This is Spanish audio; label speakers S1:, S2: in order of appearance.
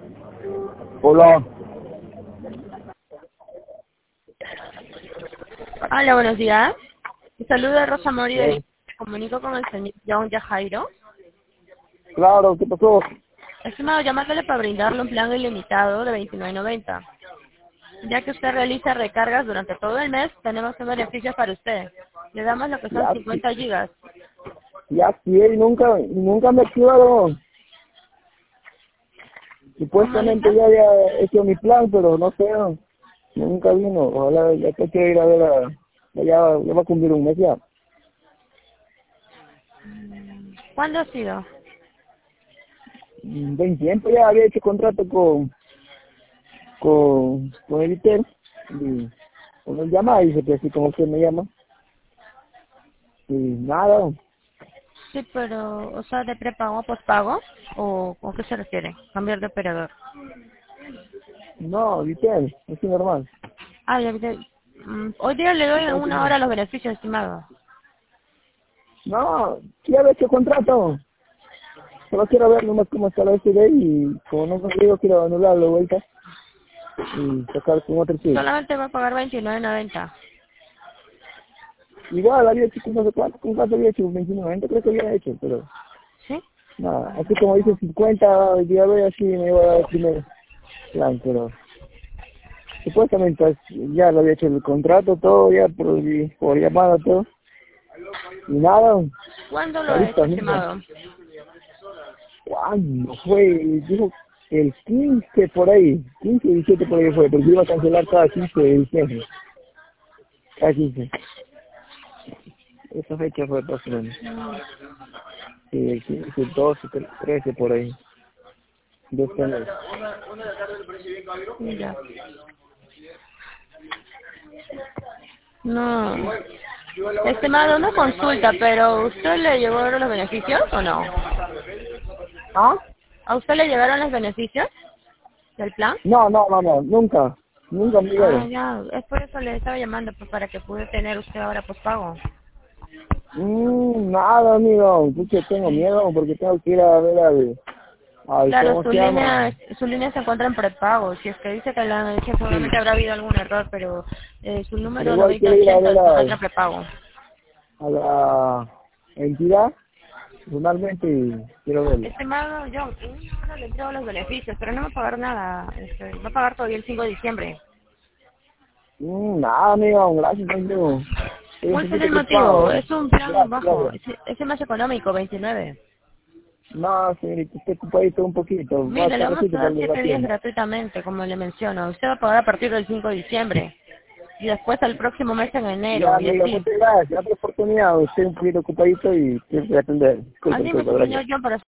S1: Hola.
S2: Hola, buenos días. Saluda Rosa Mori del...
S1: Eh,
S2: Me comunico con el señor John Yajairo.
S1: claro, ¿qué pasó?
S2: Estimado, llamándole para brindarle un plan ilimitado de 29.90. Ya que usted realiza recargas durante todo el mes, tenemos un beneficio para usted. Le damos lo que son
S1: Ya,
S2: 50 gigas.
S1: ya sí, nunca me activaron.
S2: ¿Cómo dice?
S1: Supuestamente ya había hecho mi plan, pero no sé, nunca vino. Ojalá, ya que quiero ir a ver ya va a cumplir un mes ya.
S2: ¿Cuándo ha sido?
S1: Buen tiempo ya había hecho contrato con Editel. Y uno llama y dice que así como usted me llama. Y nada,
S2: Sí, pero, o sea, de prepago a pospago, ¿o qué se refiere? Cambiar de operador.
S1: no, Editel, es normal.
S2: Ah, hoy día le doy en
S1: Editel,
S2: una hora los beneficios, estimado.
S1: no, ya había hecho contrato. Solo quiero ver nomás cómo está la SD y como no consigo quiero anularlo de vuelta y sacar con otro sí.
S2: Solamente va a pagar 29.90.
S1: Igual había hecho no sé cuánto había hecho, 29, creo que había hecho, pero
S2: ¿Sí?
S1: nada, así como dice 50, ya veo así me iba a dar el primer plan, pero supuestamente ya lo había hecho el contrato, todo ya por llamada, todo, y nada,
S2: ¿Cuándo lo ha hecho,
S1: ahorita mismo,
S2: estimado?
S1: ¿cuándo fue? Dijo el 15 por ahí, 15 17 por ahí fue, porque iba a cancelar cada 15 de diciembre, cada 15. Esa fecha fue más o menos. Sí, el 15, el 12, el 13 por ahí. De este mes.
S2: Ya. No. Estimado, una consulta, pero ¿usted le llegaron los beneficios o no?
S1: ¿Ah?
S2: ¿A usted le llegaron los beneficios del plan?
S1: No, nunca. Nunca me
S2: Ah,
S1: llegaron.
S2: ya, es por eso le estaba llamando, pues, para que pude tener usted ahora pospago.
S1: Nada, amigo. Pucha, tengo miedo porque tengo que ir a ver al
S2: Claro,
S1: ¿cómo se llama?
S2: su línea se encuentra en prepago. Si es que dice que la han hecho,
S1: Sí.
S2: seguramente habrá habido algún error, pero su
S1: Pero
S2: número
S1: igual quiero ir a
S2: 9080
S1: ver
S2: se encuentra en prepago.
S1: a la entidad personalmente y quiero verlo.
S2: Estimado John, en una hora le entrego los beneficios, pero no va a pagar nada. Va a pagar todavía el 5 de diciembre.
S1: Nada, amigo. Gracias, amigo. Estoy un
S2: ¿Cuál sería
S1: poquito
S2: el motivo?
S1: ocupado.
S2: Es un plan
S1: Gracias,
S2: bajo.
S1: gracias.
S2: Es el más económico, 29.
S1: No, señorita, estoy ocupadito un poquito. Más
S2: Mire, le vamos a
S1: tardecito
S2: dar
S1: tal vez la
S2: 7 días
S1: tienda.
S2: gratuitamente, como le menciono. Usted va a pagar a partir del 5 de diciembre. Y después al próximo mes en
S1: Ya,
S2: enero, y
S1: amigo,
S2: así.
S1: muchas gracias. Otra oportunidad. Estoy un poquito ocupadito y quiero atender. Disculpe,
S2: Así,
S1: disculpe,
S2: señor
S1: gracias.
S2: John, para